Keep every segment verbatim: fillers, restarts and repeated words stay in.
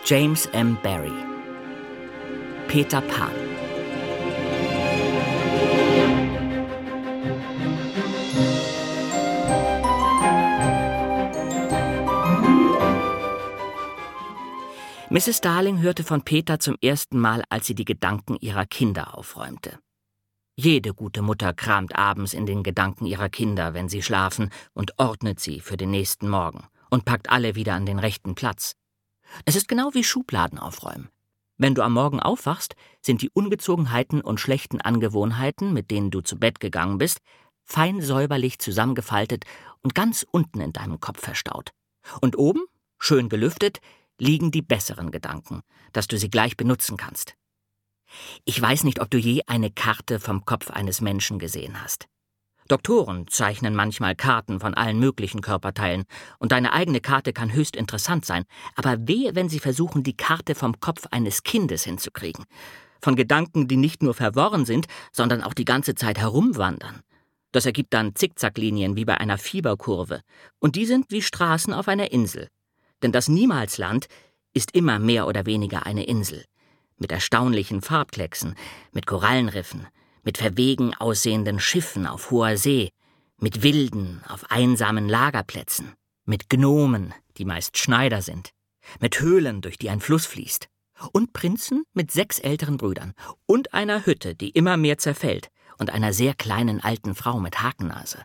James M. Barrie. Peter Pan. Misses Darling hörte von Peter zum ersten Mal, als sie die Gedanken ihrer Kinder aufräumte. Jede gute Mutter kramt abends in den Gedanken ihrer Kinder, wenn sie schlafen, und ordnet sie für den nächsten Morgen und packt alle wieder an den rechten Platz. Es ist genau wie Schubladen aufräumen. Wenn du am Morgen aufwachst, sind die Ungezogenheiten und schlechten Angewohnheiten, mit denen du zu Bett gegangen bist, fein säuberlich zusammengefaltet und ganz unten in deinem Kopf verstaut. Und oben, schön gelüftet, liegen die besseren Gedanken, dass du sie gleich benutzen kannst. Ich weiß nicht, ob du je eine Karte vom Kopf eines Menschen gesehen hast. Doktoren zeichnen manchmal Karten von allen möglichen Körperteilen, und deine eigene Karte kann höchst interessant sein, aber wehe, wenn sie versuchen, die Karte vom Kopf eines Kindes hinzukriegen. Von Gedanken, die nicht nur verworren sind, sondern auch die ganze Zeit herumwandern. Das ergibt dann Zickzacklinien wie bei einer Fieberkurve, und die sind wie Straßen auf einer Insel. Denn das Niemalsland ist immer mehr oder weniger eine Insel. Mit erstaunlichen Farbklecksen, mit Korallenriffen, mit verwegen aussehenden Schiffen auf hoher See, mit Wilden auf einsamen Lagerplätzen, mit Gnomen, die meist Schneider sind, mit Höhlen, durch die ein Fluss fließt, und Prinzen mit sechs älteren Brüdern und einer Hütte, die immer mehr zerfällt, und einer sehr kleinen alten Frau mit Hakennase.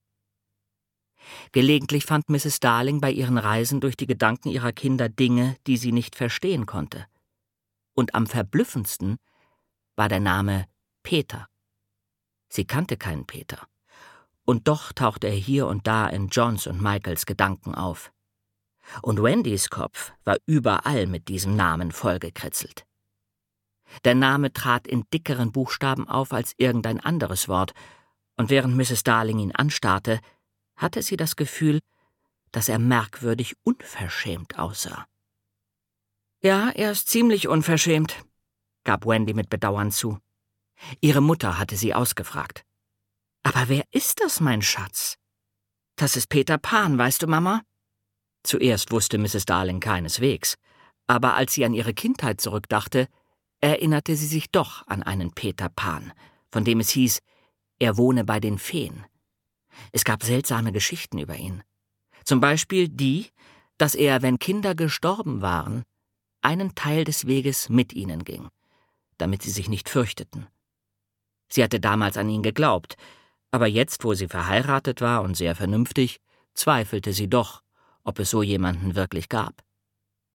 Gelegentlich fand Misses Darling bei ihren Reisen durch die Gedanken ihrer Kinder Dinge, die sie nicht verstehen konnte. Und am verblüffendsten war der Name Peter. Sie kannte keinen Peter. Und doch tauchte er hier und da in Johns und Michaels Gedanken auf. Und Wendys Kopf war überall mit diesem Namen vollgekritzelt. Der Name trat in dickeren Buchstaben auf als irgendein anderes Wort, und während Misses Darling ihn anstarrte, hatte sie das Gefühl, dass er merkwürdig unverschämt aussah. »Ja, er ist ziemlich unverschämt«, gab Wendy mit Bedauern zu. Ihre Mutter hatte sie ausgefragt. »Aber wer ist das, mein Schatz?« »Das ist Peter Pan, weißt du, Mama?« Zuerst wusste Misses Darling keineswegs, aber als sie an ihre Kindheit zurückdachte, erinnerte sie sich doch an einen Peter Pan, von dem es hieß, er wohne bei den Feen. Es gab seltsame Geschichten über ihn. Zum Beispiel die, dass er, wenn Kinder gestorben waren, einen Teil des Weges mit ihnen ging, damit sie sich nicht fürchteten. Sie hatte damals an ihn geglaubt, aber jetzt, wo sie verheiratet war und sehr vernünftig, zweifelte sie doch, ob es so jemanden wirklich gab.